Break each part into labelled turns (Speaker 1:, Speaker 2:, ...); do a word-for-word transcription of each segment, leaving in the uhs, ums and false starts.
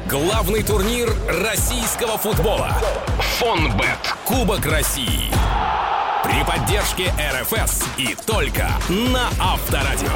Speaker 1: Главный турнир российского футбола. Фонбет. Кубок России. При поддержке эр эф эс и только на Авторадио.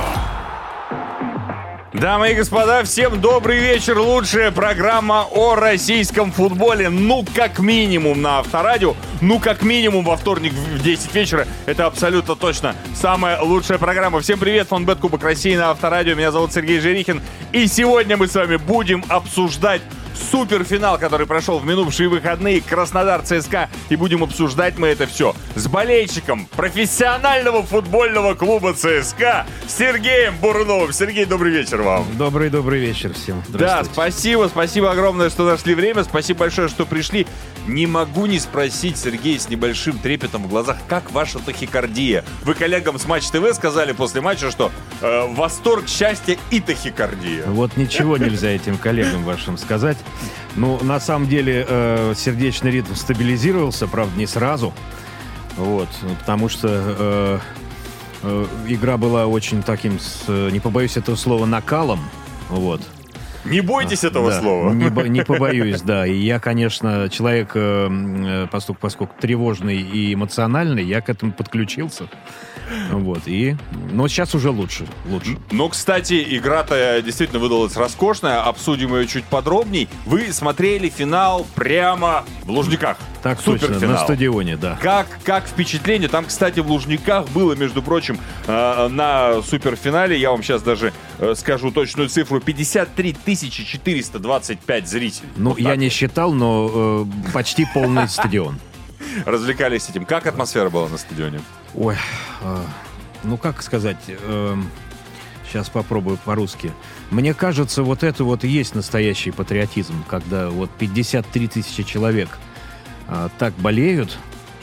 Speaker 2: Дамы и господа, всем добрый вечер. Лучшая программа о российском футболе. Ну, как минимум на Авторадио. Ну, как минимум во вторник в десять вечера. Это абсолютно точно самая лучшая программа. Всем привет, Фонбет, Кубок России на Авторадио. Меня зовут Сергей Жерихин. И сегодня мы с вами будем обсуждать суперфинал, который прошел в минувшие выходные, Краснодар-ЦСКА. И будем обсуждать мы это все с болельщиком профессионального футбольного клуба ЦСКА Сергеем Бурновым. Сергей, добрый вечер вам.
Speaker 3: Добрый-добрый вечер всем.
Speaker 2: Да, спасибо, спасибо огромное, что нашли время. Спасибо большое, что пришли. Не могу не спросить, Сергей, с небольшим трепетом в глазах, как ваша тахикардия? Вы коллегам с Матч ТВ сказали после матча, что э, восторг, счастье и тахикардия.
Speaker 3: Вот ничего нельзя этим коллегам вашим сказать. Ну, на самом деле, э, сердечный ритм стабилизировался, правда, не сразу. Вот, потому что э, э, игра была очень таким, с, не побоюсь этого слова, накалом. Вот.
Speaker 2: Не бойтесь этого
Speaker 3: да,
Speaker 2: слова.
Speaker 3: Не, бо, не побоюсь, да. И я, конечно, человек, э, поскольку, поскольку тревожный и эмоциональный, я к этому подключился. Вот, и... Но сейчас уже лучше, лучше.
Speaker 2: Ну, кстати, игра-то действительно выдалась роскошная. Обсудим ее чуть подробней. Вы смотрели финал прямо в Лужниках.
Speaker 3: Так точно, на стадионе, да.
Speaker 2: Как, как впечатление? Там, кстати, в Лужниках было, между прочим, э, на суперфинале, я вам сейчас даже э, скажу точную цифру, пятьдесят три тысячи четыреста двадцать пять зрителей.
Speaker 3: Ну,
Speaker 2: вот
Speaker 3: я
Speaker 2: так.
Speaker 3: не считал, но э, почти полный стадион.
Speaker 2: Развлекались этим. Как атмосфера была на стадионе?
Speaker 3: Ой, э, ну как сказать, э, сейчас попробую по-русски. Мне кажется, вот это вот и есть настоящий патриотизм, когда вот пятьдесят три тысячи человек э, так болеют,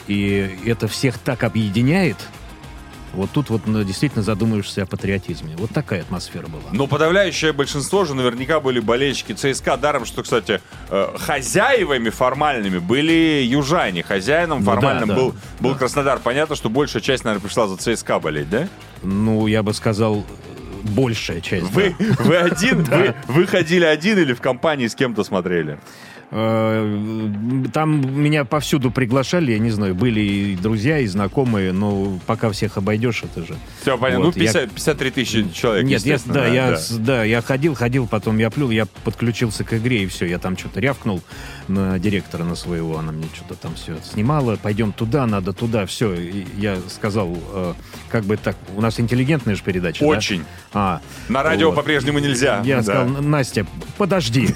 Speaker 3: и это всех так объединяет. Вот тут вот ну, действительно задумаешься о патриотизме. Вот такая атмосфера была.
Speaker 2: Но подавляющее большинство же наверняка были болельщики ЦСКА. Даром, что, кстати, э, хозяевами формальными были южане. Хозяином формальным ну, да, был, да, был да. Краснодар. Понятно, что большая часть, наверное, пришла за ЦСКА болеть, да?
Speaker 3: Ну, я бы сказал, большая часть.
Speaker 2: Вы,
Speaker 3: да.
Speaker 2: вы один? вы, вы ходили один или в компании с кем-то смотрели?
Speaker 3: Там меня повсюду приглашали, я не знаю, были и друзья, и знакомые, но пока всех обойдешь, это же...
Speaker 2: Все понятно,
Speaker 3: вот,
Speaker 2: ну пятьдесят,
Speaker 3: я...
Speaker 2: пятьдесят три тысячи человек,
Speaker 3: Нет, я, да,
Speaker 2: да,
Speaker 3: я,
Speaker 2: да.
Speaker 3: да, я ходил, ходил, потом я плюл, я подключился к игре, и все, я там что-то рявкнул на директора, на своего, она мне что-то там все это снимала, пойдем туда, надо туда, все, и я сказал, э, как бы так, у нас интеллигентная же передача,
Speaker 2: Очень.
Speaker 3: Да? А,
Speaker 2: на радио
Speaker 3: вот.
Speaker 2: По-прежнему нельзя.
Speaker 3: Я
Speaker 2: да.
Speaker 3: сказал, Настя, подожди.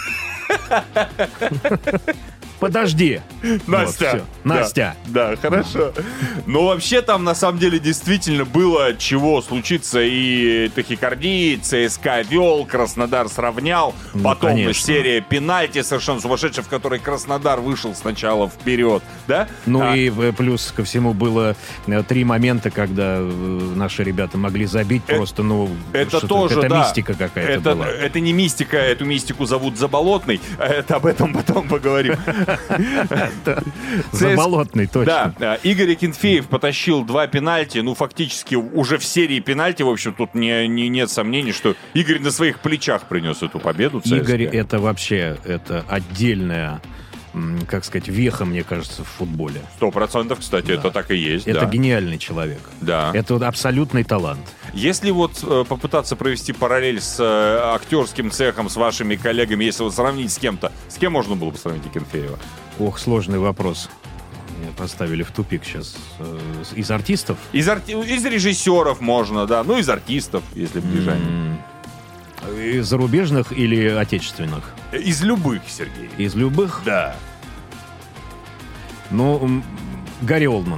Speaker 3: Подожди.
Speaker 2: Настя.
Speaker 3: Вот, Настя.
Speaker 2: Да, да, хорошо. Но вообще там на самом деле действительно было чего случиться. И тахикардии, ЦСКА вел, Краснодар сравнял. Ну, потом конечно. Серия пенальти совершенно сумасшедшая, в которой Краснодар вышел сначала вперед. Да?
Speaker 3: Ну
Speaker 2: а...
Speaker 3: и плюс ко всему было три момента, когда наши ребята могли забить. Это, просто, ну,
Speaker 2: это тоже,
Speaker 3: это
Speaker 2: да.
Speaker 3: мистика какая-то
Speaker 2: это,
Speaker 3: была.
Speaker 2: Это не мистика, эту мистику зовут Заболотный. Это об этом потом поговорим.
Speaker 3: Заболотный, точно.
Speaker 2: Да, Игорь Акинфеев потащил два пенальти, ну, фактически уже в серии пенальти, в общем, тут не, не, нет сомнений, что Игорь на своих плечах принес эту победу. ЦСКА.
Speaker 3: Игорь, это вообще, это отдельная, как сказать, веха, мне кажется, в футболе.
Speaker 2: Сто процентов, кстати, да. Это так и есть.
Speaker 3: Это
Speaker 2: да.
Speaker 3: гениальный человек.
Speaker 2: Да.
Speaker 3: Это вот абсолютный талант.
Speaker 2: Если вот э, попытаться провести параллель с э, актерским цехом, с вашими коллегами, если вот сравнить с кем-то, с кем можно было бы сравнить Акинфеева?
Speaker 3: Ох, сложный вопрос. Меня поставили в тупик сейчас. Э, из артистов?
Speaker 2: Из, арти... из режиссеров можно, да. Ну, из артистов, если ближе.
Speaker 3: Mm. Из зарубежных или отечественных?
Speaker 2: Из любых, Сергей.
Speaker 3: Из любых?
Speaker 2: Да.
Speaker 3: Ну, Гарри Олдман.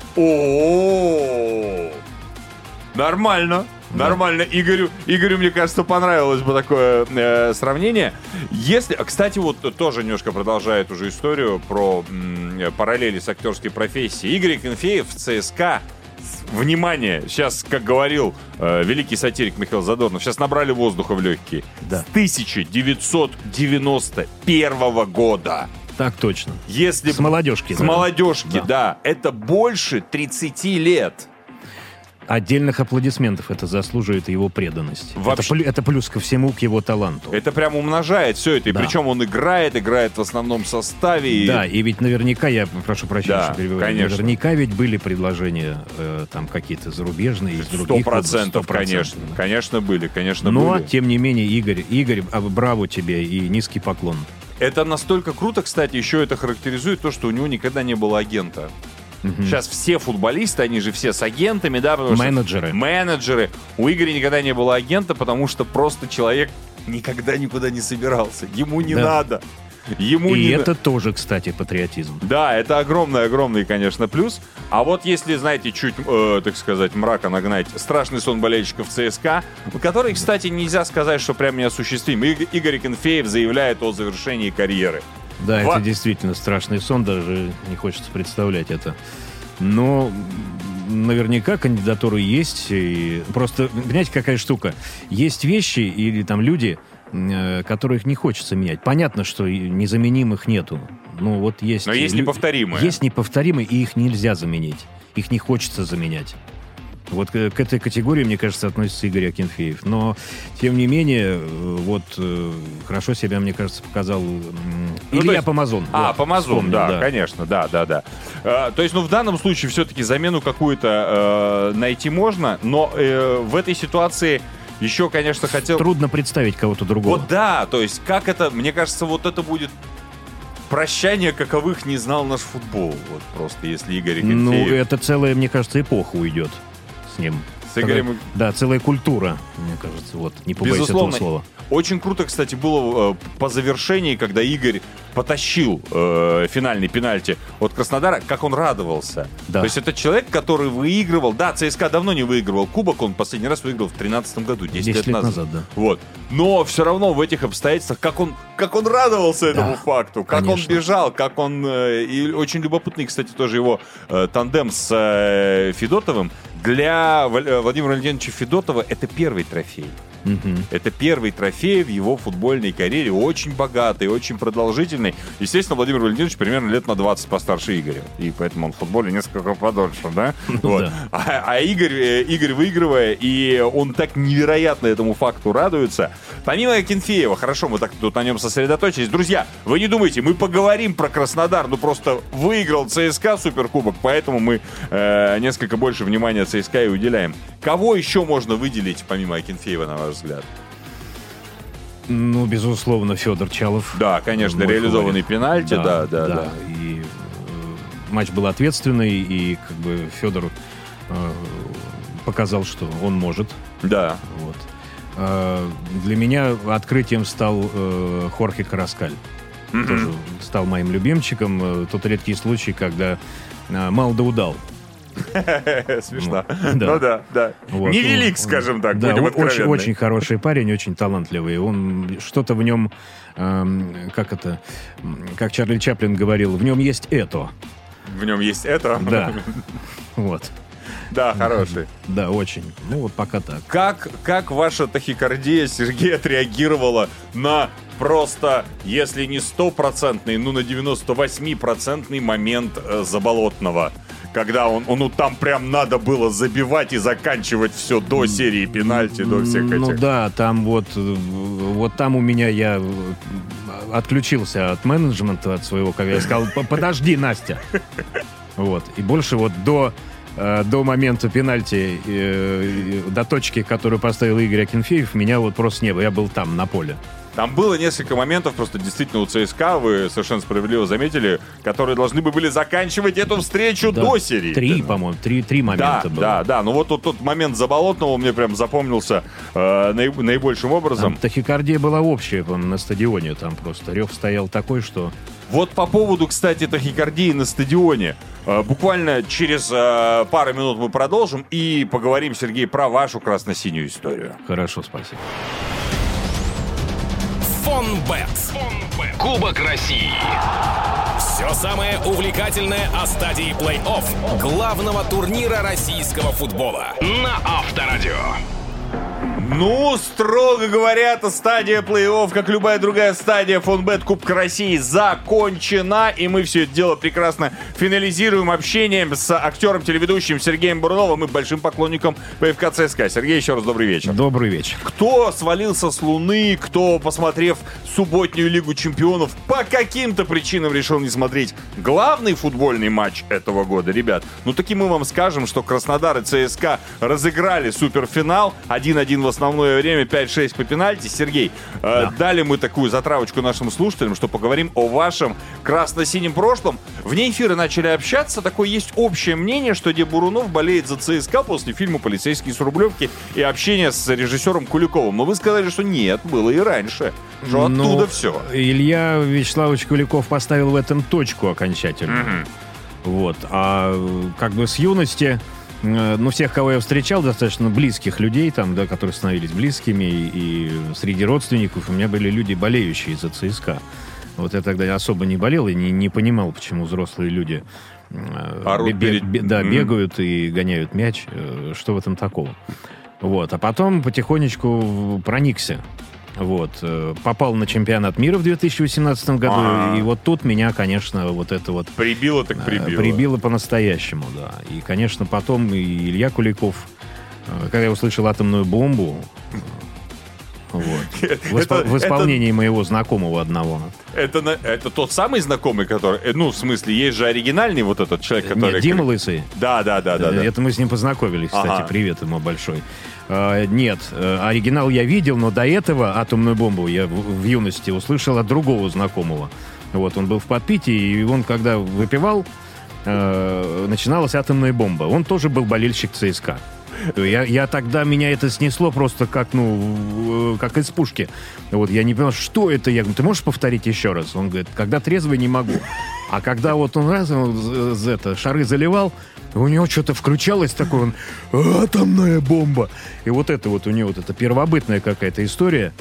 Speaker 2: О-о-о! Нормально. Да. Нормально. Игорю, Игорю, мне кажется, понравилось бы такое э, сравнение. Если, кстати, вот тоже немножко продолжает уже историю про м, параллели с актерской профессией. Игорь Акинфеев в ЦСКА, внимание, сейчас, как говорил э, великий сатирик Михаил Задорнов, сейчас набрали воздуха в легкие. Да. С тысяча девятьсот девяносто первого года.
Speaker 3: Так точно.
Speaker 2: Если
Speaker 3: с молодежки.
Speaker 2: С
Speaker 3: да.
Speaker 2: молодежки, да.
Speaker 3: да.
Speaker 2: Это больше тридцати лет.
Speaker 3: Отдельных аплодисментов это заслуживает его преданность.
Speaker 2: Вообще...
Speaker 3: Это, это плюс ко всему к его таланту.
Speaker 2: Это прям умножает все это. И
Speaker 3: да.
Speaker 2: причем он играет, играет в основном составе. И...
Speaker 3: Да, и ведь наверняка, я прошу прощения,
Speaker 2: да,
Speaker 3: что перебиваю,
Speaker 2: конечно.
Speaker 3: наверняка ведь были предложения э, там какие-то зарубежные, из других.
Speaker 2: Сто процентов, конечно.
Speaker 3: Да.
Speaker 2: Конечно, были, конечно,
Speaker 3: Но,
Speaker 2: были.
Speaker 3: тем не менее, Игорь, Игорь, браво тебе и низкий поклон.
Speaker 2: Это настолько круто, кстати, еще это характеризует то, что у него никогда не было агента. Угу. Сейчас все футболисты, они же все с агентами, да?
Speaker 3: Менеджеры.
Speaker 2: Что менеджеры. У Игоря никогда не было агента, потому что просто человек никогда никуда не собирался. Ему не да. надо. Ему
Speaker 3: И
Speaker 2: не...
Speaker 3: это тоже, кстати, патриотизм.
Speaker 2: Да, это огромный-огромный, конечно, плюс. А вот если, знаете, чуть, э, так сказать, мрака нагнать, страшный сон болельщиков ЦСКА, который, кстати, нельзя сказать, что прям неосуществим. И- Игорь Акинфеев заявляет о завершении карьеры.
Speaker 3: Да,
Speaker 2: Во...
Speaker 3: это действительно страшный сон, даже не хочется представлять это. Но наверняка кандидатуры есть. И... Просто, понимаете, какая штука? Есть вещи или там люди, которых не хочется менять. Понятно, что незаменимых нету. Ну, вот есть...
Speaker 2: Но есть неповторимые.
Speaker 3: Есть неповторимые, и их нельзя заменить. Их не хочется заменять. Вот к, к этой категории, мне кажется, относится Игорь Акинфеев. Но, тем не менее, вот хорошо себя, мне кажется, показал ну, Илья есть... Помазон.
Speaker 2: А,
Speaker 3: вот,
Speaker 2: Помазон, да,
Speaker 3: да,
Speaker 2: конечно, да, да, да. Э, то есть, ну, в данном случае все-таки замену какую-то э, найти можно, но э, в этой ситуации... Еще, конечно, хотел...
Speaker 3: Трудно представить кого-то другого.
Speaker 2: Вот да, то есть как это... Мне кажется, вот это будет прощание, каковых не знал наш футбол. Вот просто, если Игорь Акинфеев...
Speaker 3: Ну, это целая, мне кажется, эпоха уйдет с ним.
Speaker 2: С Игорем...
Speaker 3: Когда... Да, целая культура, мне кажется. Вот, не побоюсь этого слова.
Speaker 2: Очень круто, кстати, было э, по завершении, когда Игорь потащил э, финальный пенальти от Краснодара, как он радовался.
Speaker 3: Да.
Speaker 2: То есть это человек, который выигрывал... Да, ЦСКА давно не выигрывал кубок, он последний раз выиграл в тринадцатом году, десять лет,
Speaker 3: лет
Speaker 2: назад.
Speaker 3: назад да.
Speaker 2: Вот. Но все равно в этих обстоятельствах, как он, как он радовался да, этому факту, как конечно. он бежал, как он... Э, и очень любопытный, кстати, тоже его э, тандем с э, Федотовым. Для Владимира Валентиновича Федотова это первый трофей. Uh-huh. Это первый трофей в его футбольной карьере, очень богатый, очень продолжительный. Естественно, Владимир Валентинович примерно лет на двадцать постарше Игоря, и поэтому он в футболе несколько подольше, да? Вот. Да. А, а Игорь, Игорь выигрывая, и он так невероятно этому факту радуется. Помимо Акинфеева, хорошо, мы так тут на нем сосредоточились. Друзья, вы не думайте, мы поговорим про Краснодар, ну просто выиграл ЦСКА Суперкубок, поэтому мы э, несколько больше внимания ЦСКА и уделяем. Кого еще можно выделить, помимо Акинфеева, на ваш взгляд?
Speaker 3: Ну, безусловно, Федор Чалов.
Speaker 2: Да, конечно, реализованный пенальти, да, да, да. да.
Speaker 3: И э, матч был ответственный, и как бы Федор э, показал, что он может.
Speaker 2: Да.
Speaker 3: Вот. Э, для меня открытием стал э, Хорхе Караскаль. Mm-hmm. Тоже стал моим любимчиком. Тот редкий случай, когда э, мало да удал.
Speaker 2: Смешно. Ну, да. Ну да, да. Вот. Невелик, скажем так,
Speaker 3: да,
Speaker 2: будем
Speaker 3: очень, очень хороший парень, очень талантливый. Он что-то в нем, э, как это, как Чарли Чаплин говорил, в нем есть это.
Speaker 2: В нем есть это?
Speaker 3: Да. Вот.
Speaker 2: Да, хороший.
Speaker 3: Да, очень. Ну вот пока так.
Speaker 2: Как, как ваша тахикардия, Сергей, отреагировала на просто, если не стопроцентный, ну на девяносто восемь процентов момент э, Заболотного? Когда он, он, ну там прям надо было забивать и заканчивать все до серии пенальти, до всех этих.
Speaker 3: Ну да, там вот, вот там у меня я отключился от менеджмента, от своего, когда я сказал, подожди, Настя. Вот, и больше вот до, до момента пенальти, до точки, которую поставил Игорь Акинфеев, меня вот просто не было, я был там, на поле.
Speaker 2: Там было несколько моментов, просто действительно у ЦСКА, вы совершенно справедливо заметили, которые должны бы были заканчивать эту встречу да, до серии.
Speaker 3: Три, по-моему, три, три момента
Speaker 2: да,
Speaker 3: было.
Speaker 2: Да, да, ну вот тот, тот момент Заболотного мне прям запомнился э, наиб, наибольшим образом.
Speaker 3: Там тахикардия была общая, по-моему, на стадионе, там просто рев стоял такой, что...
Speaker 2: Вот по поводу, кстати, тахикардии на стадионе. Э, буквально через э, пару минут мы продолжим и поговорим, Сергей, про вашу красно-синюю историю.
Speaker 3: Хорошо, спасибо.
Speaker 1: Фонбет. Кубок России. Все самое увлекательное о стадии плей-офф главного турнира российского футбола на Авторадио.
Speaker 2: Ну, строго говоря, эта стадия плей-офф, как любая другая стадия Фонбет Кубка России, закончена. И мы все это дело прекрасно финализируем общением с актером-телеведущим Сергеем Буруновым и большим поклонником ПФК ЦСКА. Сергей, еще раз добрый вечер.
Speaker 3: Добрый вечер.
Speaker 2: Кто свалился с Луны, кто, посмотрев субботнюю Лигу Чемпионов, по каким-то причинам решил не смотреть главный футбольный матч этого года, ребят, ну таки мы вам скажем, что Краснодар и ЦСКА разыграли суперфинал. один-один в основное время, пять-шесть по пенальти. Сергей, да. э, дали мы такую затравочку нашим слушателям, что поговорим о вашем красно-синем прошлом. Вне эфира начали общаться. Такое есть общее мнение, что Де Бурунов болеет за ЦСКА после фильма «Полицейские с Рублевки» и общения с режиссером Куликовым. Но вы сказали, что нет, было и раньше. Что
Speaker 3: Но
Speaker 2: оттуда все.
Speaker 3: Илья Вячеславович Куликов поставил в этом точку окончательно. Mm-hmm. Вот. А как бы с юности... Ну, всех, кого я встречал, достаточно близких людей, там, да, которые становились близкими, и, и среди родственников у меня были люди, болеющие за ЦСКА. Вот я тогда особо не болел и не, не понимал, почему взрослые люди
Speaker 2: Орут
Speaker 3: бе-
Speaker 2: перед...
Speaker 3: бе- да,
Speaker 2: mm-hmm.
Speaker 3: бегают и гоняют мяч. Что в этом такого? Вот. А потом потихонечку проникся. Вот. Попал на чемпионат мира в две тысячи восемнадцатом году, А-а-а. и вот тут меня, конечно, вот это вот...
Speaker 2: Прибило так прибило.
Speaker 3: Прибило по-настоящему, да. И, конечно, потом и Илья Куликов, когда я услышал «Атомную бомбу», вот, в, исп... в исполнении это... моего знакомого одного.
Speaker 2: Это, это тот самый знакомый, который... Ну, в смысле, есть же оригинальный вот этот человек, который...
Speaker 3: Нет, Дима Лысый.
Speaker 2: Да, да, да, да.
Speaker 3: Это мы с ним познакомились, кстати. Ага. Привет ему большой. Uh, нет, uh, оригинал я видел, но до этого «Атомную бомбу» я в, в юности услышал от другого знакомого. Вот, он был в подпитии, и он, когда выпивал, uh, начиналась «Атомная бомба». Он тоже был болельщик ЦСКА. Я, я тогда, меня это снесло просто как, ну, как из пушки. Вот, я не понял, что это. Я говорю, ты можешь повторить еще раз? Он говорит, когда трезвый, не могу. А когда вот он раз он, это, шары заливал, у него что-то включалось такое, он, атомная бомба. И вот это вот у него вот это первобытная какая-то история.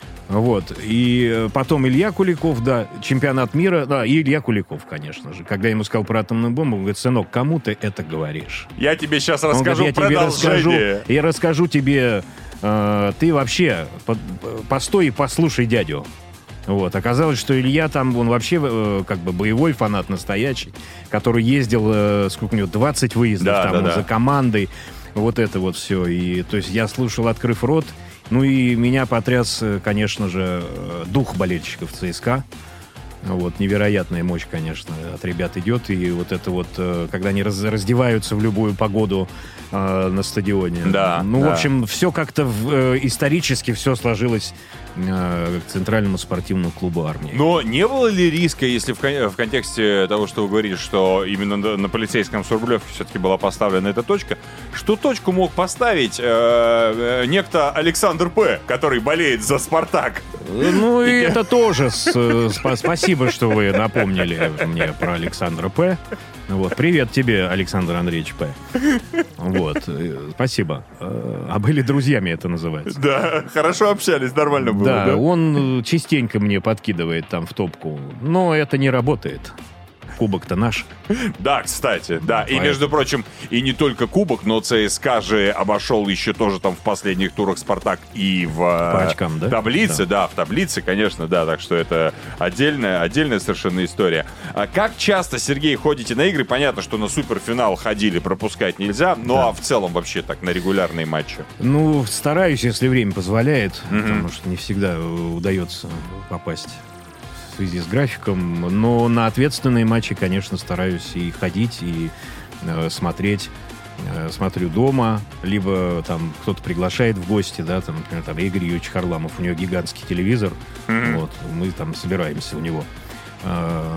Speaker 3: Вот. И потом Илья Куликов, да, чемпионат мира, да, и Илья Куликов, конечно же. Когда я ему сказал про атомную бомбу, он говорит, сынок, кому ты это говоришь?
Speaker 2: Я тебе сейчас расскажу
Speaker 3: он говорит, я
Speaker 2: продолжение.
Speaker 3: Тебе расскажу, я расскажу тебе, э, ты вообще по, постой и послушай дядю. Вот. Оказалось, что Илья там, он вообще э, как бы боевой фанат настоящий, который ездил, э, сколько у него, двадцать выездов да, там, да, за да. командой. Вот это вот все. И, то есть я слушал, открыв рот. Ну и меня потряс, конечно же, дух болельщиков ЦСКА. Вот, невероятная мощь, конечно, от ребят идет. И вот это вот, когда они раз, раздеваются в любую погоду э, на стадионе.
Speaker 2: Да,
Speaker 3: ну,
Speaker 2: да.
Speaker 3: в общем, все как-то в, э, исторически все сложилось э, к Центральному спортивному клубу «Армия».
Speaker 2: Но не было ли риска, если в, кон- в контексте того, что вы говорите, что именно на, на полицейском с Рублевки все-таки была поставлена эта точка, что точку мог поставить э, э, некто Александр П., который болеет за «Спартак»?
Speaker 3: Ну, и это тоже с, с, спасибо, что вы напомнили мне про Александра П. Вот. Привет тебе, Александр Андреевич П. Вот. Спасибо. А были друзьями, это называется.
Speaker 2: Да, хорошо общались, нормально было.
Speaker 3: Да,
Speaker 2: да?
Speaker 3: он частенько мне подкидывает там в топку, но это не работает. Кубок-то наш.
Speaker 2: Да, кстати, да.
Speaker 3: Поэтому.
Speaker 2: И, между прочим, и не только кубок, но ЦСКА же обошел еще тоже там в последних турах «Спартак» и в
Speaker 3: По очкам, да?
Speaker 2: таблице, да.
Speaker 3: да,
Speaker 2: в таблице, конечно, да. Так что это отдельная, отдельная совершенно история. А как часто, Сергей, ходите на игры? Понятно, что на суперфинал ходили, пропускать нельзя. Ну, да. А в целом вообще так, на регулярные матчи?
Speaker 3: Ну, стараюсь, если время позволяет,
Speaker 2: Mm-hmm.
Speaker 3: потому что не всегда удается попасть в связи с графиком, но на ответственные матчи, конечно, стараюсь и ходить, и э, смотреть. Э, смотрю дома, либо там кто-то приглашает в гости, да, там, например, там Игорь Юрьевич Харламов, у него гигантский телевизор, mm-hmm. вот, мы там собираемся у него. Э,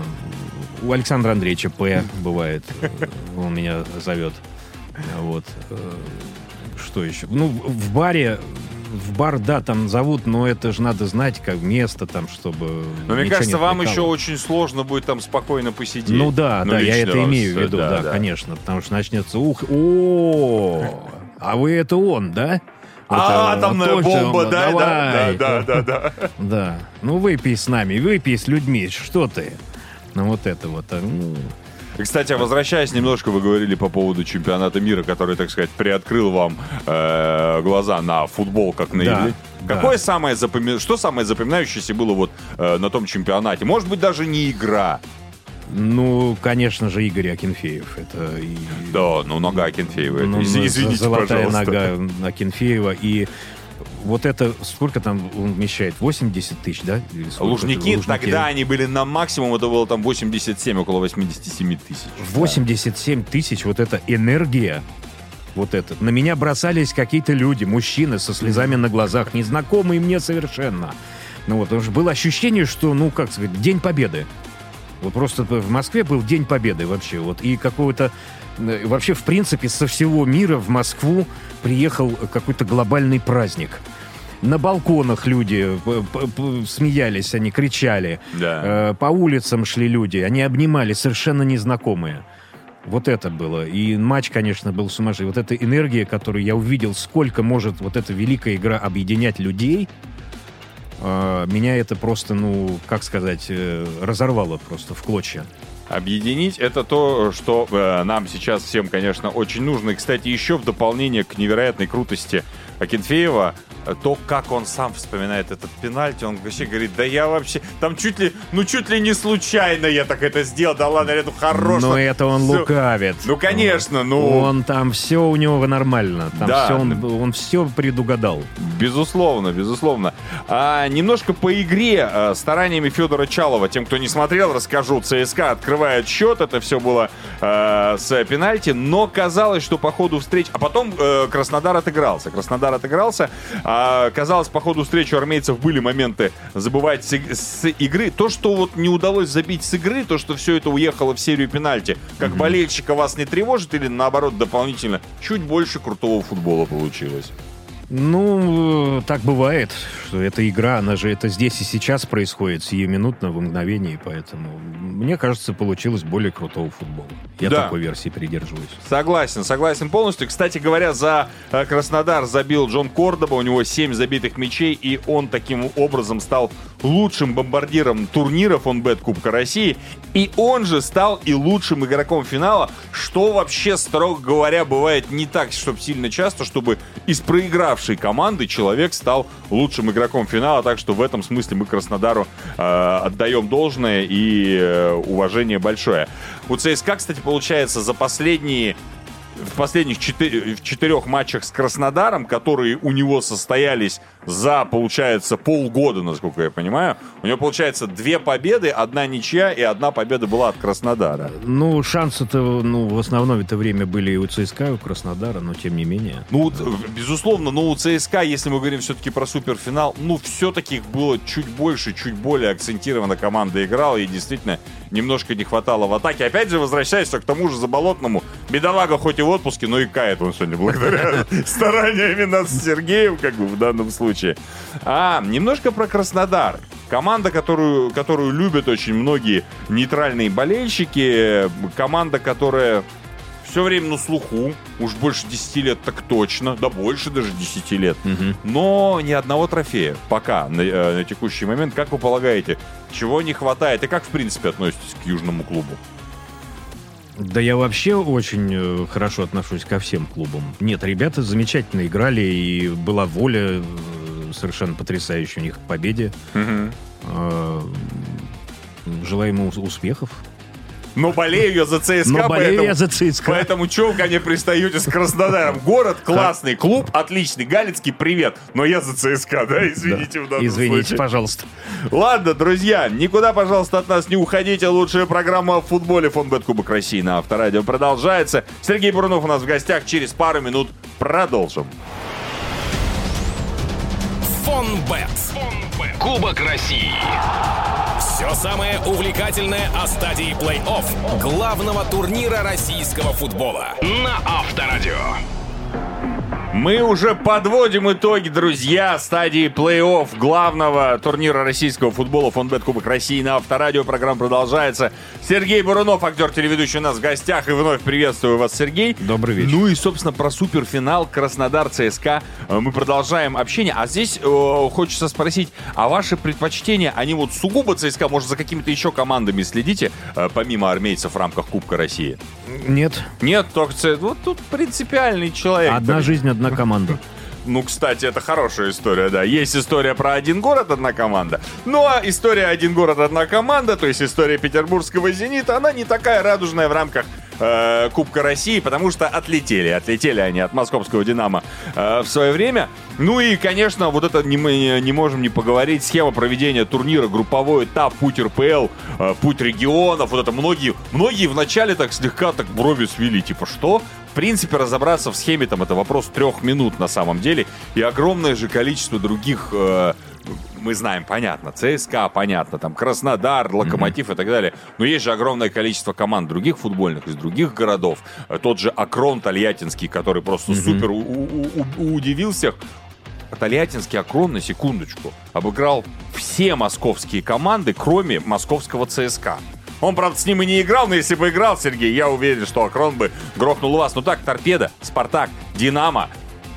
Speaker 3: у Александра Андреевича П. бывает, он меня зовет. Вот. Что еще? Ну, в баре В бар, да, там зовут, но это же надо знать, как место там, чтобы...
Speaker 2: Но мне кажется, вам еще очень сложно будет там спокойно посидеть.
Speaker 3: Ну да,
Speaker 2: ну,
Speaker 3: да, я это
Speaker 2: вас,
Speaker 3: имею в виду, да,
Speaker 2: да,
Speaker 3: да,
Speaker 2: да,
Speaker 3: конечно, потому что начнется ух, о, а вы это он, да?
Speaker 2: А, атомная бомба, да, да, да, да, да.
Speaker 3: Да, ну выпей с нами, выпей с людьми, что ты? Ну вот это вот, ну...
Speaker 2: Кстати, возвращаясь немножко, вы говорили по поводу чемпионата мира, который, так сказать, приоткрыл вам э, глаза на футбол как на
Speaker 3: Да,
Speaker 2: игры.
Speaker 3: да.
Speaker 2: Какое самое запоми... Что самое запоминающееся было вот э, на том чемпионате? Может быть, даже не игра.
Speaker 3: Ну, конечно же, Игорь Акинфеев. Это и...
Speaker 2: Да, ну нога Акинфеева.
Speaker 3: Ну,
Speaker 2: Из-
Speaker 3: ну,
Speaker 2: Извините,
Speaker 3: золотая
Speaker 2: пожалуйста.
Speaker 3: нога Акинфеева. И вот это, сколько там он вмещает? восемьдесят тысяч, да? Или сколько
Speaker 2: Лужники,
Speaker 3: это?
Speaker 2: тогда они были на максимум, это было там восемьдесят семь, около восемьдесят семь тысяч.
Speaker 3: восемьдесят семь тысяч, вот эта энергия, вот это. На меня бросались какие-то люди, мужчины со слезами на глазах, незнакомые мне совершенно. Ну вот, потому что было ощущение, что, ну, как сказать, День Победы. Вот просто в Москве был День Победы вообще. Вот, и какого-то... э, Вообще, в принципе, со всего мира в Москву приехал какой-то глобальный праздник. На балконах люди п- п- п- смеялись, они кричали.
Speaker 2: Да.
Speaker 3: Э, По улицам шли люди, они обнимали совершенно незнакомые. Вот это было. И матч, конечно, был сумасшедший. Вот эта энергия, которую я увидел, сколько может вот эта великая игра объединять людей, э, меня это просто, ну, как сказать, э, разорвало просто в клочья.
Speaker 2: Объединить — это то, что э, нам сейчас всем, конечно, очень нужно. И, кстати, еще в дополнение к невероятной крутости Акинфеева, э, то, как он сам вспоминает этот пенальти, он вообще говорит, да я вообще, там чуть ли, ну чуть ли не случайно я так это сделал, да ладно, ну хорош.
Speaker 3: Но это он
Speaker 2: Всё.
Speaker 3: лукавит.
Speaker 2: Ну, конечно, ну...
Speaker 3: Он там все у него нормально. Там
Speaker 2: Да.
Speaker 3: все он, он все предугадал.
Speaker 2: Безусловно, безусловно. А, немножко по игре а, стараниями Федора Чалова. Тем, кто не смотрел, расскажу. ЦСКА открывает счет. Это все было а, с пенальти. Но казалось, что по ходу встреч... А потом а, Краснодар отыгрался. Краснодар отыгрался. А, казалось, по ходу встречи у армейцев были моменты забывать с, с игры. То, что вот не удалось забить с игры, то, что все это уехало в серию пенальти, как mm-hmm. болельщика вас не тревожит или, наоборот, дополнительно чуть больше крутого футбола получилось?
Speaker 3: Ну, так бывает, что эта игра, она же это здесь и сейчас происходит, сиюминутно, в мгновении, поэтому, мне кажется, получилось более крутого футбола. Я
Speaker 2: Да.
Speaker 3: такой версии придерживаюсь.
Speaker 2: Согласен, согласен полностью. Кстати говоря, за э, Краснодар забил Джон Кордоба, у него семь забитых мячей, и он таким образом стал лучшим бомбардиром турнира Фонбет Кубка России, и он же стал и лучшим игроком финала, что вообще, строго говоря, бывает не так, чтобы сильно часто, чтобы из проигравшей команды человек стал лучшим игроком финала, так что в этом смысле мы Краснодару э, отдаем должное и э, уважение большое. У ЦСКА, кстати, получается, за последние в последних четы- в четырех матчах с Краснодаром, которые у него состоялись за, получается, полгода, насколько я понимаю, у него, получается, две победы, одна ничья и одна победа была от Краснодара.
Speaker 3: Ну, шансы-то, ну, в основном это время были и у ЦСКА, и у Краснодара, но тем не менее.
Speaker 2: Ну, вот, безусловно, но у ЦСКА, если мы говорим все-таки про суперфинал, ну, все-таки их было чуть больше, чуть более акцентированно команда играла, и действительно немножко не хватало в атаке. Опять же, возвращаясь к тому же Заболотному, бедолага хоть и в отпуске, но и кает он сегодня благодаря стараниям именно с Сергеем, как бы в данном случае. А, немножко про Краснодар. Команда, которую, которую любят очень многие нейтральные болельщики. Команда, которая все время на слуху. Уж больше десяти лет так точно. Да больше даже десяти лет.
Speaker 3: Угу.
Speaker 2: Но ни одного трофея пока на, э, на текущий момент. Как вы полагаете, чего не хватает? И как, в принципе, относитесь к южному клубу?
Speaker 3: Да я вообще очень э, хорошо отношусь ко всем клубам. Нет, ребята замечательно играли, и была воля э, совершенно потрясающая у них к победе.
Speaker 2: Угу.
Speaker 3: Э, желаю ему успехов.
Speaker 2: Но болею я за ЦСКА,
Speaker 3: Но болею
Speaker 2: поэтому,
Speaker 3: я за ЦСКА.
Speaker 2: поэтому чё вы ко мне пристаете с Краснодаром? Город классный, клуб отличный, Галицкий, привет. Но я за ЦСКА, да? Извините
Speaker 3: Да.
Speaker 2: в данном
Speaker 3: Извините,
Speaker 2: случае.
Speaker 3: пожалуйста.
Speaker 2: Ладно, друзья, никуда, пожалуйста, от нас не уходите. Лучшая программа в футболе Фонбет Кубок России на Авторадио продолжается. Сергей Бурунов у нас в гостях. Через пару минут продолжим.
Speaker 1: Фонбет. Кубок России. Все самое увлекательное о стадии плей-офф главного турнира российского футбола на Авторадио.
Speaker 2: Мы уже подводим итоги, друзья, стадии плей-офф главного турнира российского футбола «Фонбет Кубок России» на Авторадио. Программа продолжается. Сергей Бурунов, актер, телеведущий, у нас в гостях. И вновь приветствую вас, Сергей.
Speaker 3: Добрый вечер.
Speaker 2: Ну и, собственно, про суперфинал Краснодар-ЦСКА мы продолжаем общение. А здесь э, хочется спросить, а ваши предпочтения, они вот сугубо ЦСКА, может, за какими-то еще командами следите, э, помимо армейцев в рамках Кубка России?
Speaker 3: Нет.
Speaker 2: Нет, только ЦСКА. Вот тут принципиальный человек.
Speaker 3: Одна жизнь, одна команда.
Speaker 2: Ну, кстати, это хорошая история, да. Есть история про один город, одна команда. Ну, а история один город, одна команда, то есть история петербургского «Зенита», она не такая радужная в рамках э, Кубка России, потому что отлетели. Отлетели они от московского «Динамо» э, в свое время. Ну и, конечно, вот это не, мы не можем не поговорить. Схема проведения турнира, групповой этап, путь эр пэ эл, э, путь регионов. Вот это многие, многие вначале так слегка так брови свели. Типа, что? В принципе, разобраться в схеме там это вопрос трех минут на самом деле. И огромное же количество других, э, мы знаем, понятно, ЦСКА, понятно, там Краснодар, Локомотив mm-hmm. и так далее. Но есть же огромное количество команд других футбольных из других городов. Тот же Акрон Тольяттинский, который просто mm-hmm. супер у- у- у- удивил всех. Тольяттинский Акрон, на секундочку, обыграл все московские команды, кроме московского ЦСКА. Он, правда, с ним и не играл, но если бы играл, Сергей, я уверен, что Акрон бы грохнул у вас. Ну так, Торпедо, Спартак, Динамо.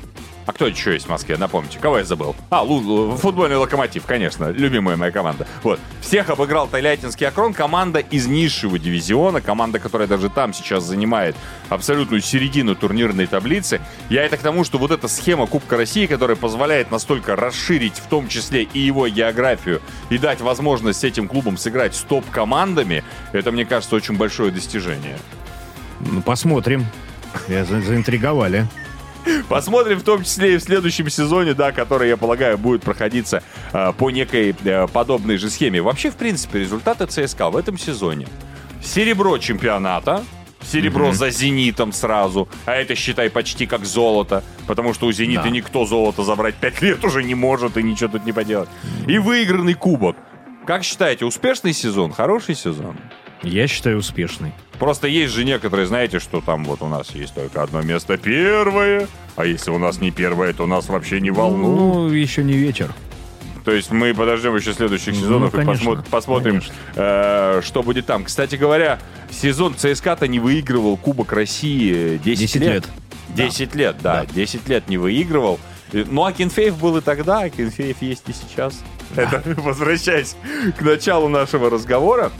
Speaker 2: А кто еще есть в Москве? Напомните, кого я забыл? А, Лу- футбольный Локомотив, конечно, любимая моя команда. Вот. Всех обыграл Тольяттинский Акрон, команда из низшего дивизиона, команда, которая даже там сейчас занимает абсолютную середину турнирной таблицы. Я это к тому, что вот эта схема Кубка России, которая позволяет настолько расширить в том числе и его географию, и дать возможность этим клубам сыграть с топ-командами, это, мне кажется, очень большое достижение.
Speaker 3: Ну, посмотрим. Я за- заинтриговали.
Speaker 2: Посмотрим в том числе и в следующем сезоне, да, который, я полагаю, будет проходиться э, по некой э, подобной же схеме. Вообще, в принципе, результаты ЦСКА в этом сезоне. Серебро чемпионата. Серебро mm-hmm. за «Зенитом» сразу. А это, считай, почти как золото. Потому что у «Зенита» да. никто золото забрать пять лет уже не может и ничего тут не поделать. Mm-hmm. И выигранный кубок. Как считаете, успешный сезон? Хороший сезон?
Speaker 3: Я считаю, успешный.
Speaker 2: Просто есть же некоторые, знаете, что там вот у нас есть только одно место первое, а если у нас не первое, то нас вообще не волнует.
Speaker 3: Ну, еще не вечер.
Speaker 2: То есть мы подождем еще следующих сезонов ну, конечно, и посмо- посмотрим, э, что будет там. Кстати говоря, сезон ЦСКА-то не выигрывал Кубок России десять лет. десять лет, да. да. десять лет не выигрывал. Ну, а Акинфеев был и тогда, Акинфеев есть и сейчас. Да. Это, возвращаясь к началу нашего разговора.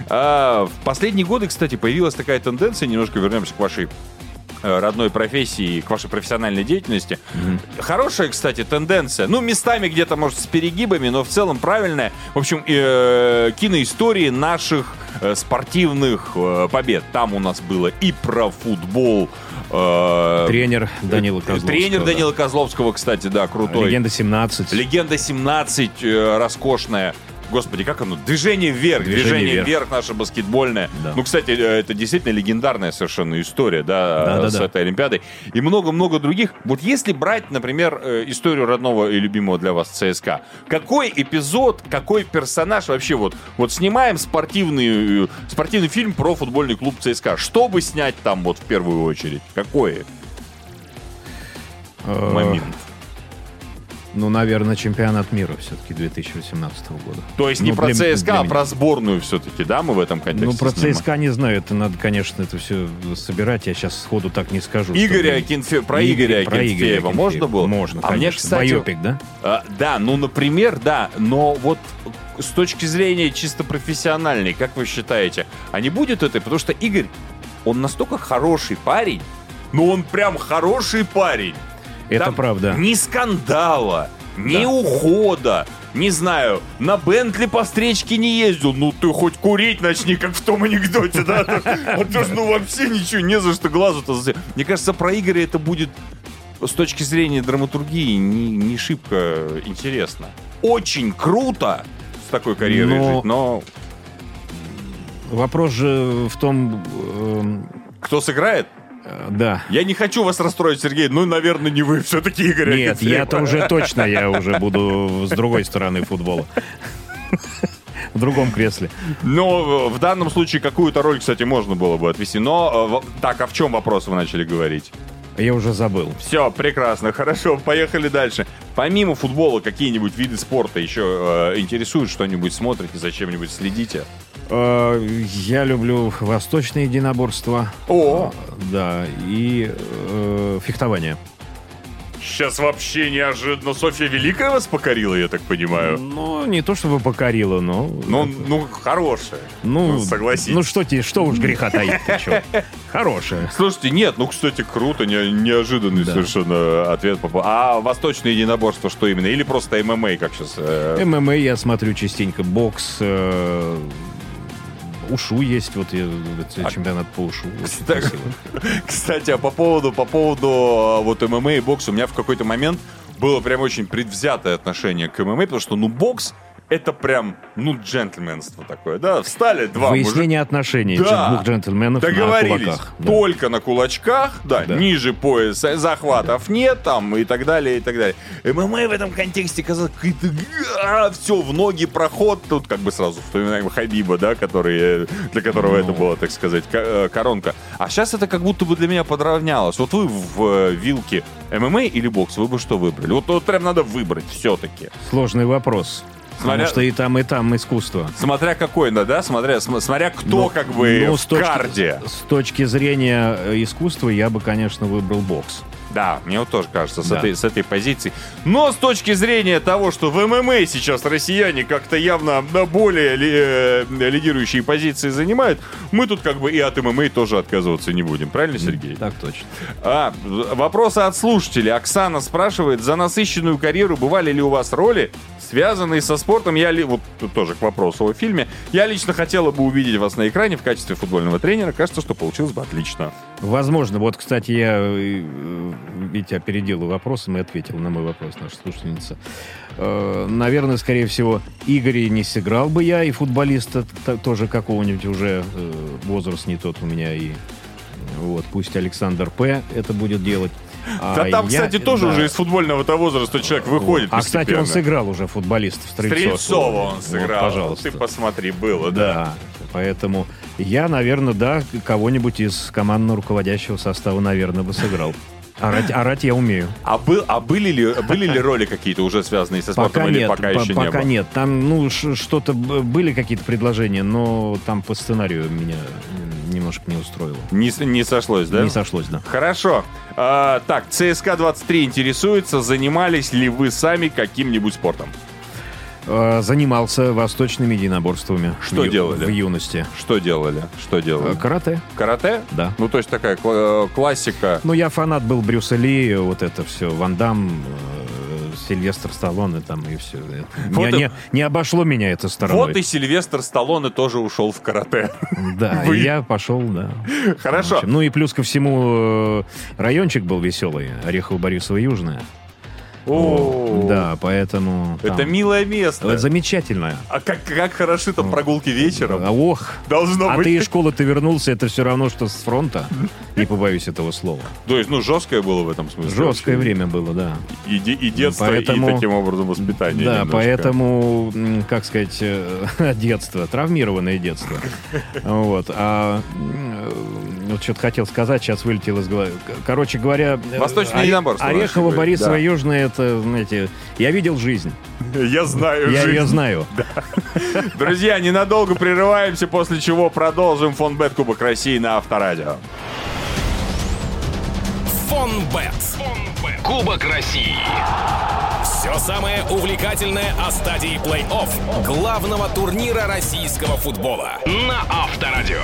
Speaker 2: А, в последние годы, кстати, появилась такая тенденция, немножко вернемся к вашей э, родной профессии, к вашей профессиональной деятельности. Mm-hmm. Хорошая, кстати, тенденция. Ну, местами где-то, может, с перегибами, но в целом правильная. В общем, э, киноистории наших э, спортивных э, побед. Там у нас было и про футбол. Э,
Speaker 3: Тренер Данила Козловского.
Speaker 2: Тренер
Speaker 3: да.
Speaker 2: Данила Козловского, кстати, да, крутой.
Speaker 3: Легенда семнадцать.
Speaker 2: Легенда семнадцать, э, роскошная. Господи, как оно? Движение вверх. Движение, Движение вверх. вверх наше баскетбольное. Да. Ну, кстати, это действительно легендарная совершенно история, да, да, да с да. этой Олимпиадой. И много-много других. Вот если брать, например, историю родного и любимого для вас ЦСКА, какой эпизод, какой персонаж вообще вот, вот снимаем спортивный, спортивный фильм про футбольный клуб ЦСКА. Что бы снять там вот в первую очередь? Какой момент?
Speaker 3: Ну, наверное, чемпионат мира все-таки две тысячи восемнадцатого года.
Speaker 2: То есть
Speaker 3: ну,
Speaker 2: не про
Speaker 3: для,
Speaker 2: ЦСКА,
Speaker 3: для
Speaker 2: а про сборную все-таки, да, мы в этом контексте
Speaker 3: Ну, про
Speaker 2: снимаем?
Speaker 3: ЦСКА не знаю, это надо, конечно, это все собирать, я сейчас сходу так не скажу.
Speaker 2: Игоря Акинфе... Про Игоря Акинфеева можно было?
Speaker 3: Можно,
Speaker 2: а
Speaker 3: конечно.
Speaker 2: Мне, кстати,
Speaker 3: Байопик, да?
Speaker 2: А, да, ну, например, да, но вот с точки зрения чисто профессиональной, как вы считаете, а не будет это? Потому что Игорь, он настолько хороший парень, ну, он прям хороший парень.
Speaker 3: Это
Speaker 2: Там
Speaker 3: правда.
Speaker 2: Ни скандала, ни да. ухода, не знаю, на Бентли по встречке не ездил. Ну, ты хоть курить начни, как в том анекдоте, да? А то ж, ну, вообще ничего, не за что глазу-то. Мне кажется, про Игоря это будет с точки зрения драматургии не, не шибко интересно. Очень круто с такой карьерой но... жить, но...
Speaker 3: Вопрос же в том... Э...
Speaker 2: Кто сыграет?
Speaker 3: Да.
Speaker 2: Я не хочу вас расстроить, Сергей, ну, наверное, не вы все-таки, Игорь.
Speaker 3: Нет, я-то уже точно, я уже буду с другой стороны футбола. В другом кресле.
Speaker 2: Но в данном случае какую-то роль, кстати, можно было бы отвести. Но, так, а в чем вопрос вы начали говорить?
Speaker 3: Я уже забыл.
Speaker 2: Все, прекрасно, хорошо, поехали дальше. Помимо футбола, какие-нибудь виды спорта еще э, интересуют, что-нибудь смотрите, за чем-нибудь следите?
Speaker 3: Э, Я люблю восточные единоборства.
Speaker 2: О!
Speaker 3: Да, и э, фехтование.
Speaker 2: Сейчас вообще неожиданно Софья Великая вас покорила, я так понимаю.
Speaker 3: Ну, не то чтобы покорила, но...
Speaker 2: Ну, ну хорошая.
Speaker 3: Ну,
Speaker 2: согласитесь.
Speaker 3: Ну, что тебе, что уж греха таить, ты чё? Хорошая.
Speaker 2: Слушайте, нет, ну, кстати, круто, не, неожиданный
Speaker 3: Да.
Speaker 2: совершенно ответ. А восточное единоборство что именно? Или просто ММА, как сейчас? Э...
Speaker 3: ММА я смотрю частенько, бокс, э, ушу есть, вот я, это
Speaker 2: А-
Speaker 3: чемпионат по ушу. Очень
Speaker 2: Так.
Speaker 3: красиво.
Speaker 2: Кстати, а по поводу, по поводу а, вот ММА и бокса, у меня в какой-то момент было прям очень предвзятое отношение к ММА, потому что, ну, бокс это прям, ну, джентльменство такое, да? Встали два мужика.
Speaker 3: Выяснение отношений
Speaker 2: Да.
Speaker 3: двух джентльменов на
Speaker 2: Договорились.
Speaker 3: кулаках. Да.
Speaker 2: Только на кулачках, да,
Speaker 3: Да.
Speaker 2: ниже пояса, захватов нет, там, и так далее, и так далее. ММА в этом контексте казалось, какой-то, все, в ноги проход, тут как бы сразу вспоминаем Хабиба, да, который, для которого
Speaker 3: Ну.
Speaker 2: это была, так сказать, ко- э, коронка. А сейчас это как будто бы для меня подравнялось. Вот вы в э, вилке ММА или бокс, вы бы что выбрали? Вот, вот прям надо выбрать все-таки.
Speaker 3: Сложный вопрос.
Speaker 2: Смотря-
Speaker 3: Потому что и там, и там искусство.
Speaker 2: Смотря какой, да, да? Смотря, см- смотря кто
Speaker 3: Ну,
Speaker 2: как бы
Speaker 3: ну,
Speaker 2: в
Speaker 3: с точки-
Speaker 2: карде.
Speaker 3: С точки зрения э, искусства я бы, конечно, выбрал бокс.
Speaker 2: Да, мне вот тоже кажется, с,
Speaker 3: Да.
Speaker 2: этой, с этой позиции. Но с точки зрения того, что в ММА сейчас россияне как-то явно да, более ли- э, лидирующие позиции занимают, мы тут как бы и от ММА тоже отказываться не будем. Правильно, Сергей?
Speaker 3: Так точно.
Speaker 2: А, вопросы от слушателей. Оксана спрашивает, за насыщенную карьеру бывали ли у вас роли, связанные со спортом? Я ли... Вот тут тоже к вопросу о фильме. Я лично хотела бы увидеть вас на экране в качестве футбольного тренера. Кажется, что получилось бы отлично.
Speaker 3: Возможно. Вот, кстати, я э, ведь опередил вопросом и ответил на мой вопрос, наша слушательница. Э, Наверное, скорее всего, Игоря не сыграл бы я, и футболиста т- тоже какого-нибудь уже э, возраст не тот у меня, и вот пусть Александр П. это будет делать. А
Speaker 2: Да там,
Speaker 3: я-
Speaker 2: кстати, тоже
Speaker 3: да.
Speaker 2: уже из футбольного-то возраста человек выходит
Speaker 3: А, кстати, он
Speaker 2: постепенно.
Speaker 3: сыграл уже футболист в Стрельцов.
Speaker 2: Стрельцова он
Speaker 3: Вот,
Speaker 2: сыграл.
Speaker 3: пожалуйста.
Speaker 2: Ты посмотри, было, да.
Speaker 3: Да, поэтому я, наверное, да, кого-нибудь из командного руководящего состава, наверное, бы сыграл. Орать, орать я умею.
Speaker 2: А, был, а были, ли, были ли роли какие-то уже связанные со спортом
Speaker 3: Пока
Speaker 2: или
Speaker 3: нет,
Speaker 2: пока
Speaker 3: по-
Speaker 2: еще не
Speaker 3: пока
Speaker 2: было?
Speaker 3: нет. Там, ну, ш- что-то б- были какие-то предложения, но там по сценарию меня м, немножко не устроило.
Speaker 2: Не, с- не сошлось, да?
Speaker 3: Не сошлось, да.
Speaker 2: Хорошо. А, так, ЦСКА двадцать три интересуется, занимались ли вы сами каким-нибудь спортом?
Speaker 3: Э, Занимался восточными единоборствами.
Speaker 2: Что
Speaker 3: в ю-
Speaker 2: делали?
Speaker 3: В юности.
Speaker 2: Что делали? Что
Speaker 3: Э,
Speaker 2: делали?
Speaker 3: Карате,
Speaker 2: Карате?
Speaker 3: да.
Speaker 2: Ну, то есть такая кла- классика.
Speaker 3: Ну, я фанат был Брюса Ли, вот это все, Ван Дам, э, Сильвестр Сталлоне там и все.
Speaker 2: Вот
Speaker 3: не,
Speaker 2: и-
Speaker 3: не, не обошло меня это стороной.
Speaker 2: Вот и Сильвестр Сталлоне тоже ушел в карате.
Speaker 3: Да,
Speaker 2: Вы-
Speaker 3: и я пошел, да.
Speaker 2: Хорошо.
Speaker 3: В общем, ну и плюс ко всему э, райончик был веселый, Орехово-Борисово-Южное.
Speaker 2: О,
Speaker 3: Да, поэтому... там-
Speaker 2: Это милое место.
Speaker 3: Это замечательно.
Speaker 2: А как, как хороши там прогулки вечером.
Speaker 3: А, ох,
Speaker 2: Должно
Speaker 3: а
Speaker 2: быть.
Speaker 3: ты из школы-то вернулся, это все равно, что с фронта. Не побоюсь этого слова.
Speaker 2: То есть, ну, жесткое было в этом смысле.
Speaker 3: Жесткое
Speaker 2: вообще.
Speaker 3: время было, да.
Speaker 2: И, де- и детство,
Speaker 3: Поэтому-
Speaker 2: и таким образом воспитание.
Speaker 3: Да,
Speaker 2: немножко.
Speaker 3: поэтому, м, как сказать, э, детство, травмированное детство. Вот. А м, вот что-то хотел сказать, сейчас вылетел из головы. К- Короче говоря, э,
Speaker 2: Восточное
Speaker 3: Оре-
Speaker 2: единоборство,
Speaker 3: Орехово,
Speaker 2: вообще
Speaker 3: Борисово,
Speaker 2: говоря, да.
Speaker 3: Южное, это, знаете, я видел жизнь.
Speaker 2: Я знаю
Speaker 3: Я
Speaker 2: жизнь.
Speaker 3: ее знаю.
Speaker 2: Друзья, ненадолго прерываемся, после чего продолжим Фонбет Кубок России на Авторадио.
Speaker 1: Фонбет. Кубок России. Все самое увлекательное о стадии плей-офф главного турнира российского футбола на Авторадио.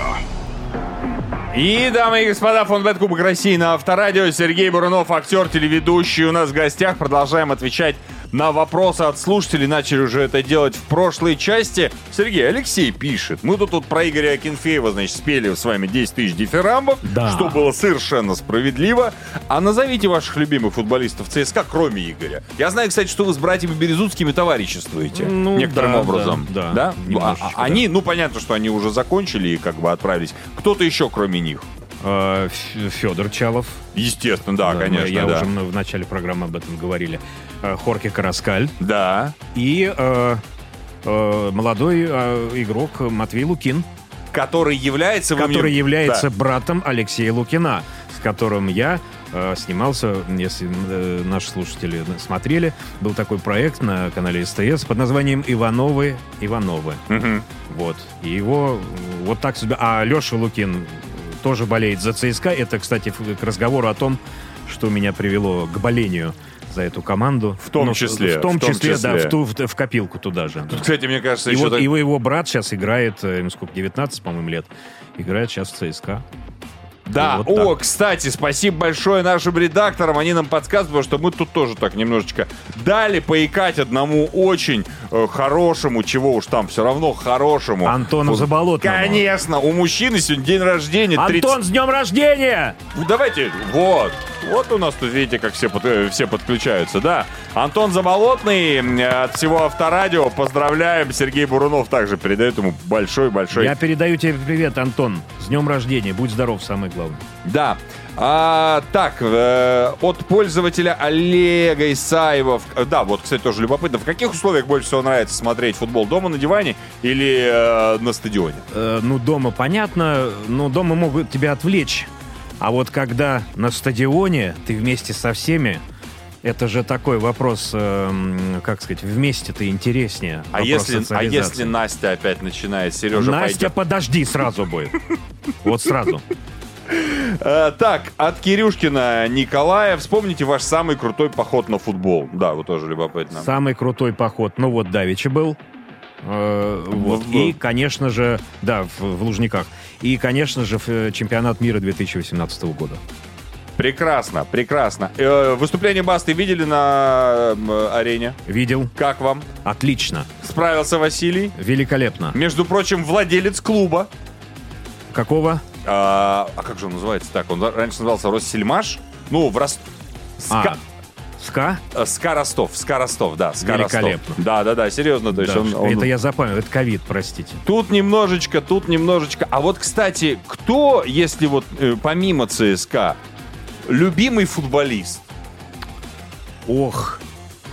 Speaker 2: И, дамы и господа, Фонбет Кубок России на Авторадио. Сергей Бурунов, актер, телеведущий, у нас в гостях. Продолжаем отвечать на вопросы от слушателей. Начали уже это делать в прошлой части. Сергей, Алексей пишет. Мы тут, тут про Игоря Акинфеева, значит, спели с вами десять тысяч дифирамбов,
Speaker 3: Да.
Speaker 2: что было совершенно справедливо. А назовите ваших любимых футболистов ЦСКА, кроме Игоря. Я знаю, кстати, что вы с братьями Березутскими товариществуете.
Speaker 3: Ну,
Speaker 2: некоторым
Speaker 3: да,
Speaker 2: образом.
Speaker 3: да, да,
Speaker 2: Ну, а-
Speaker 3: немножечко,
Speaker 2: а- Они, ну, понятно, что они уже закончили и как бы отправились. Кто-то еще, кроме них?
Speaker 3: Федор Чалов.
Speaker 2: Естественно, да,
Speaker 3: Да,
Speaker 2: конечно,
Speaker 3: Я
Speaker 2: да.
Speaker 3: уже в начале программы об этом говорили. Э, Хорхе Караскаль.
Speaker 2: Да.
Speaker 3: И э, э, молодой э, игрок Матвей Лукин,
Speaker 2: Который является... вы
Speaker 3: который
Speaker 2: мне-
Speaker 3: является
Speaker 2: Да.
Speaker 3: братом Алексея Лукина. в котором я э, снимался, если э, наши слушатели смотрели, был такой проект на канале СТС под названием «Ивановы, Ивановы».
Speaker 2: Угу.
Speaker 3: Вот. И его вот так себя... А Леша Лукин тоже болеет за ЦСКА. Это, кстати, к разговору о том, что меня привело к болению за эту команду.
Speaker 2: В том
Speaker 3: ну,
Speaker 2: числе.
Speaker 3: В том,
Speaker 2: в том
Speaker 3: числе,
Speaker 2: числе,
Speaker 3: да, в, ту, в, в копилку туда же.
Speaker 2: Тут, кстати, мне кажется,
Speaker 3: и
Speaker 2: еще...
Speaker 3: вот
Speaker 2: так...
Speaker 3: его, его брат сейчас играет, ему сколько, девятнадцать, по-моему, лет, играет сейчас в ЦСКА.
Speaker 2: Да,
Speaker 3: вот
Speaker 2: о,
Speaker 3: так.
Speaker 2: Кстати, спасибо большое нашим редакторам, они нам подсказывают, потому что мы тут тоже так немножечко дали поикать одному очень э, хорошему, чего уж там, все равно хорошему.
Speaker 3: Антону
Speaker 2: вот,
Speaker 3: Заболотному.
Speaker 2: Конечно, у мужчины сегодня день рождения. тридцать...
Speaker 3: Антон, с днем рождения!
Speaker 2: Ну, давайте, вот. Вот у нас тут, видите, как все, под, э, все подключаются, да. Антон Заболотный э, от всего Авторадио. Поздравляем. Сергей Бурунов также передает ему большой-большой...
Speaker 3: Я передаю тебе привет, Антон. С днем рождения. Будь здоров, самое главное.
Speaker 2: Да. А, так, э, от пользователя Олега Исаева. Да, вот, кстати, тоже любопытно. В каких условиях больше всего нравится смотреть футбол? Дома на диване или э, на стадионе?
Speaker 3: Э, ну, дома понятно, но дома могут тебя отвлечь. А вот когда на стадионе ты вместе со всеми, это же такой вопрос, э, как сказать, вместе-то интереснее.
Speaker 2: А если, а если Настя опять начинает, Сережа,
Speaker 3: Настя,
Speaker 2: пойдет.
Speaker 3: Подожди, сразу будет. Вот сразу.
Speaker 2: Так, от Кирюшкина Николая. Вспомните ваш самый крутой поход на футбол. Да, вот тоже любопытно.
Speaker 3: Самый крутой поход, ну вот давеча был. Э, вот. И, конечно же, да, в, в Лужниках. И, конечно же, в чемпионат мира две тысячи восемнадцатого года.
Speaker 2: Прекрасно, прекрасно. Э, выступление Басты видели на э, арене?
Speaker 3: Видел.
Speaker 2: Как вам?
Speaker 3: Отлично.
Speaker 2: Справился Василий?
Speaker 3: Великолепно.
Speaker 2: Между прочим, владелец клуба.
Speaker 3: Какого?
Speaker 2: А, а как же он называется так? Он раньше назывался Россельмаш. Ну, в Рост...
Speaker 3: А, СКА?
Speaker 2: СКА Ростов. СКА Ростов, да. СКА
Speaker 3: Великолепно.
Speaker 2: Ростов. Да, да, да, серьезно. То есть
Speaker 3: да,
Speaker 2: он, он...
Speaker 3: Это я запомнил, это ковид, простите.
Speaker 2: Тут немножечко, тут немножечко. А вот, кстати, кто, если вот э, помимо ЦСКА, любимый футболист?
Speaker 3: Ох.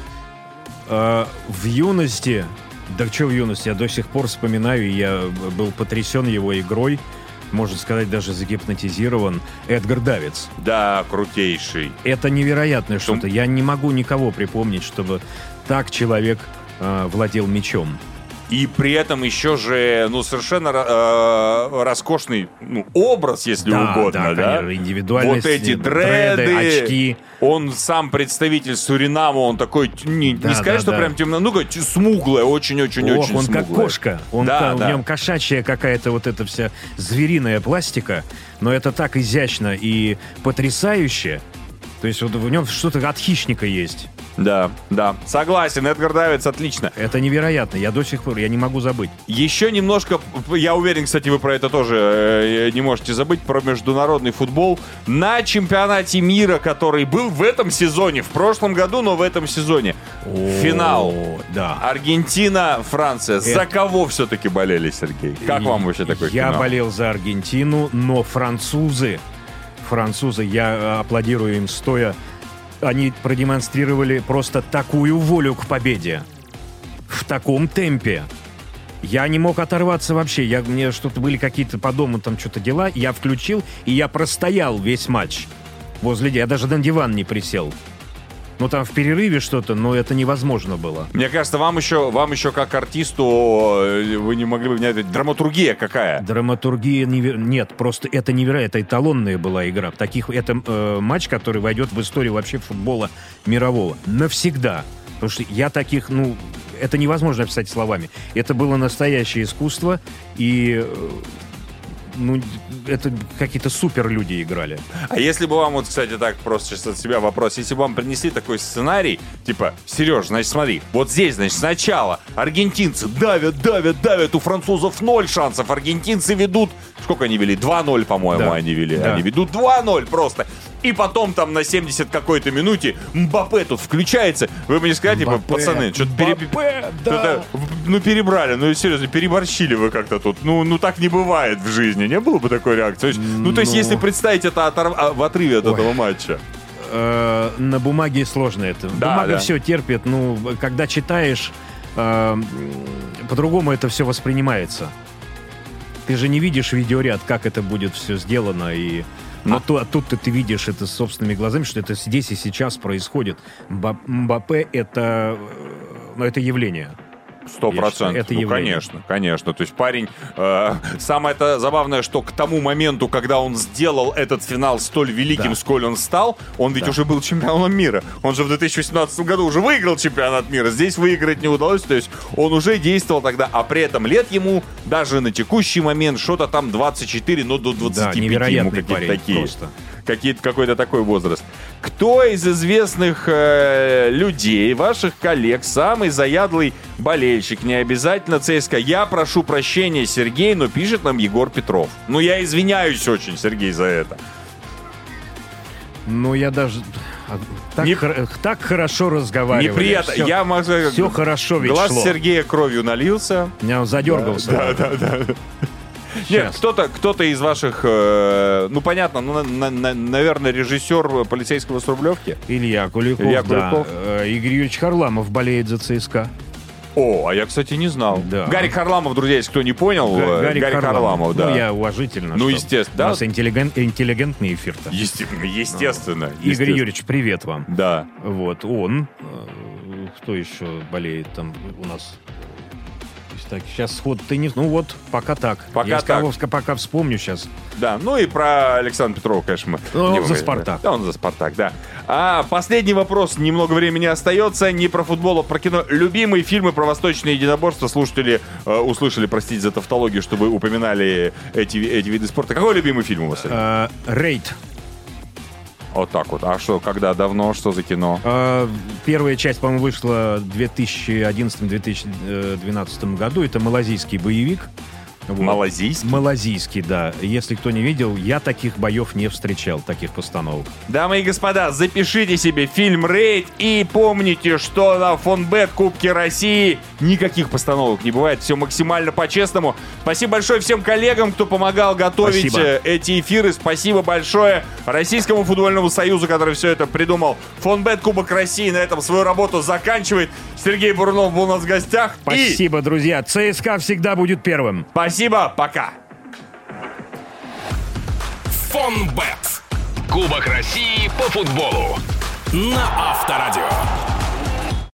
Speaker 3: Э, в юности, да что в юности, я до сих пор вспоминаю, я был потрясен его игрой, можно сказать, даже загипнотизирован, Эдгар Давидс.
Speaker 2: Да, крутейший.
Speaker 3: Это невероятное что-то. Я не могу никого припомнить, чтобы так человек э, владел мячом.
Speaker 2: И при этом еще же, ну, совершенно э, роскошный ну, образ, если
Speaker 3: да,
Speaker 2: угодно, да?
Speaker 3: Да, индивидуальность,
Speaker 2: вот эти дреды,
Speaker 3: дреды, очки.
Speaker 2: Он сам представитель Суринама, он такой, не,
Speaker 3: да,
Speaker 2: не сказать,
Speaker 3: да,
Speaker 2: что
Speaker 3: да.
Speaker 2: прям темно, ну, как смуглая, очень-очень-очень
Speaker 3: он
Speaker 2: смуглая.
Speaker 3: как кошка. Он
Speaker 2: да,
Speaker 3: ка-
Speaker 2: да.
Speaker 3: В нем кошачья какая-то вот эта вся звериная пластика, но это так изящно и потрясающе. То есть вот в нем что-то от хищника есть.
Speaker 2: Да, да, согласен, Эдгар Давидс отлично.
Speaker 3: Это невероятно, я до сих пор, я не могу забыть.
Speaker 2: Еще немножко, я уверен, кстати, вы про это тоже э, не можете забыть, про международный футбол. На чемпионате мира, который был в этом сезоне, в прошлом году, но в этом сезоне.
Speaker 3: О,
Speaker 2: финал.
Speaker 3: Да.
Speaker 2: Аргентина, Франция.
Speaker 3: Это...
Speaker 2: За кого все-таки болели, Сергей? Как вам вообще такой
Speaker 3: я
Speaker 2: финал?
Speaker 3: Я болел за Аргентину, но французы, французы, я аплодирую им стоя, они продемонстрировали просто такую волю к победе. В таком темпе. Я не мог оторваться вообще. Я, мне что-то были какие-то по дому там что-то дела. Я включил, и я простоял весь матч возле... Я даже на диван не присел. Ну, там в перерыве что-то, но это невозможно было.
Speaker 2: Мне кажется, вам еще, вам еще как артисту вы не могли бы понять, драматургия какая?
Speaker 3: Драматургия... Невер... Нет, просто это невероятно. Это эталонная была игра. Таких... Это э, матч, который войдет в историю вообще футбола мирового. Навсегда. Потому что я таких, ну... Это невозможно описать словами. Это было настоящее искусство, и... Ну, это какие-то супер люди играли.
Speaker 2: А если бы вам, вот, кстати, так просто сейчас от себя вопрос, если бы вам принесли такой сценарий, типа, Сереж, значит, смотри, вот здесь, значит, сначала аргентинцы давят, давят, давят, у французов ноль шансов, аргентинцы ведут, сколько они вели? два ноль, по-моему,
Speaker 3: да.
Speaker 2: они вели,
Speaker 3: да.
Speaker 2: они ведут два ноль просто. И потом там на семидесятой какой-то минуте Мбаппе тут включается. Вы мне скажете, типа, пацаны, что-то переб...
Speaker 3: да.
Speaker 2: ну, перебрали, ну, серьезно, переборщили вы как-то тут. Ну, ну, так не бывает в жизни. Не было бы такой реакции? Ну, то есть,
Speaker 3: ну...
Speaker 2: если представить это оторв... в отрыве от Ой. этого матча.
Speaker 3: Э, на бумаге сложно это.
Speaker 2: Да,
Speaker 3: Бумага
Speaker 2: да.
Speaker 3: все терпит. Ну, когда читаешь, э, по-другому это все воспринимается. Ты же не видишь видеоряд, как это будет все сделано. И... Но а. то, а тут ты видишь это собственными глазами, что это здесь и сейчас происходит. Мбаппе — это, это явление.
Speaker 2: Сто процентов. Ну, явление. конечно, конечно. То есть парень... Э, самое-то забавное, что к тому моменту, когда он сделал этот финал столь великим, да. сколь он стал, он ведь да. уже был чемпионом мира. Он же в две тысячи восемнадцатом году уже выиграл чемпионат мира. Здесь выиграть не удалось. То есть он уже действовал тогда, а при этом лет ему даже на текущий момент что-то там двадцать четыре, но до двадцати пяти. Да,
Speaker 3: невероятный
Speaker 2: ему
Speaker 3: парень
Speaker 2: такие.
Speaker 3: Просто.
Speaker 2: Какие-то, какой-то такой возраст. Кто из известных э, людей, ваших коллег, самый заядлый болельщик? Не обязательно ЦСКА. Я прошу прощения, Сергей, но пишет нам Егор Петров. Ну, я извиняюсь очень, Сергей, за это.
Speaker 3: Ну, я даже... Так, не... хор... так хорошо разговаривали.
Speaker 2: Неприятно.
Speaker 3: Все,
Speaker 2: я могу...
Speaker 3: все хорошо ведь
Speaker 2: Глаз
Speaker 3: шло.
Speaker 2: Сергея кровью налился.
Speaker 3: Я задергался.
Speaker 2: Да, да, да. да. Нет, кто-то, кто-то из ваших, э, ну понятно, ну, на, на, наверное, режиссер «Полицейского с Рублевки».
Speaker 3: Илья Куликов,
Speaker 2: Илья
Speaker 3: да.
Speaker 2: Куликов.
Speaker 3: Игорь Юрьевич Харламов болеет за ЦСКА.
Speaker 2: О, а я, кстати, не знал.
Speaker 3: Да.
Speaker 2: Гарик Харламов, друзья, если кто не понял,
Speaker 3: Га-
Speaker 2: Гарик, Гарик Харламов, Харламов, да.
Speaker 3: Ну, я уважительно.
Speaker 2: Ну, естественно, да.
Speaker 3: У нас интеллиген... интеллигентный эфир-то.
Speaker 2: Естественно, естественно.
Speaker 3: Игорь естественно. Юрьевич, привет вам.
Speaker 2: Да.
Speaker 3: Вот, он. Кто еще болеет там у нас? Так, сейчас сход ты не... Ну вот, пока так.
Speaker 2: Пока
Speaker 3: Я
Speaker 2: так.
Speaker 3: Кого, пока вспомню сейчас.
Speaker 2: Да, ну и про Александра Петрова, конечно, мы...
Speaker 3: Ну, он за «Спартак».
Speaker 2: Да, он за «Спартак», да. А последний вопрос. Немного времени остается. Не про футбол, а про кино. Любимые фильмы про восточные единоборства. Слушатели э, услышали, простите за тавтологию, что вы упоминали эти, эти виды спорта. Какой любимый фильм у вас?
Speaker 3: А, «Рейд».
Speaker 2: Вот так вот. А что, когда, давно, что за кино?
Speaker 3: А, первая часть, по-моему, вышла в две тысячи одиннадцатом - две тысячи двенадцатом году. Это малазийский боевик. Вот.
Speaker 2: Малазийский?
Speaker 3: Малазийский, да. Если кто не видел, я таких боев не встречал, таких постановок.
Speaker 2: Дамы и господа, запишите себе фильм «Рейд» и помните, что на Фонбет Кубке России никаких постановок не бывает. Все максимально по-честному. Спасибо большое всем коллегам, кто помогал готовить Спасибо. эти эфиры. Спасибо большое Российскому футбольному союзу, который все это придумал. Фонбет Кубок России на этом свою работу заканчивает. Сергей Бурунов был у нас в гостях.
Speaker 3: Спасибо, и... друзья. ЦСКА всегда будет первым.
Speaker 2: Спасибо, пока.
Speaker 1: Фонбет. Кубок России по футболу. На Авторадио.